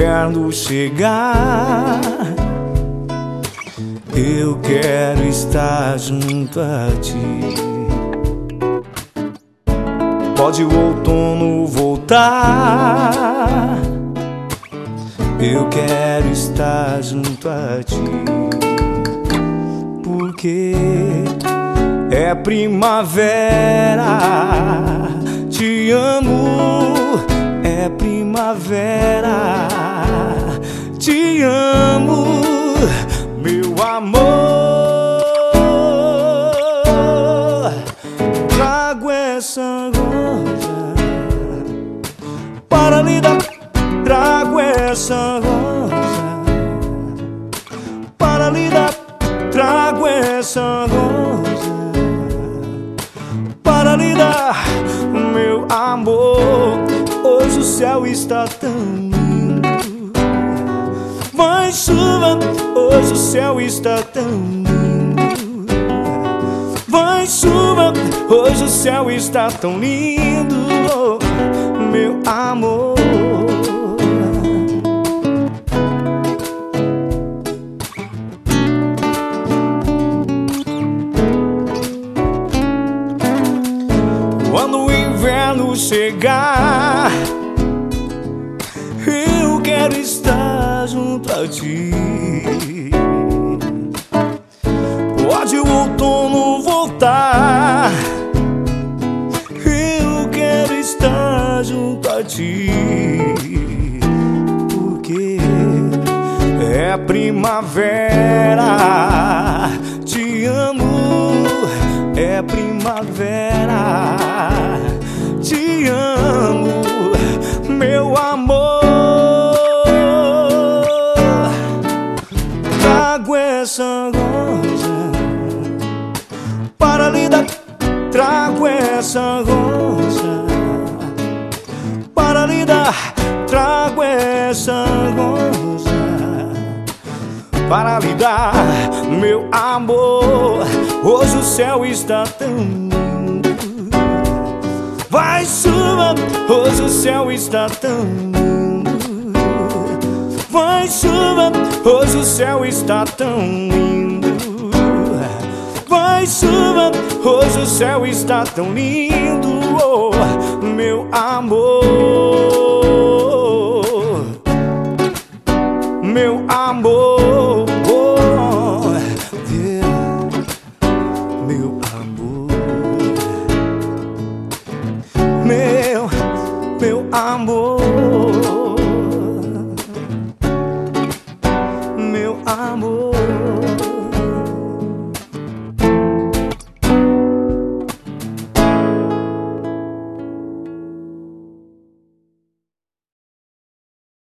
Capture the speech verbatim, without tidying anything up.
inverno chegar, eu quero estar junto a ti. Pode o outono voltar, eu quero estar junto a ti, porque é primavera, te amo, é primavera, te amo, meu amor. Trago essa rosa para lhe dar, trago essa rosa para lhe dar, trago essa rosa para lhe dar, meu amor. Hoje o céu está tão lindo, vai chuva, hoje o céu está tão lindo, vai chuva, hoje o céu está tão lindo, oh, meu amor. Quando o inverno chegar, eu quero estar junto a ti. Pode o outono voltar, eu quero estar junto a ti, porque é primavera, te amo, é primavera, te amo, meu amor. Trago essa rosa para lhe dar, trago essa rosa para lhe dar, trago essa rosa para lhe dar, meu amor. Hoje o céu está tão lindo, vai chuva, hoje o céu está tão lindo, vai chuva, hoje o céu está tão lindo, vai chuva, hoje o céu está tão lindo, oh, meu amor, meu amor, oh, yeah, meu amor, meu, meu amor.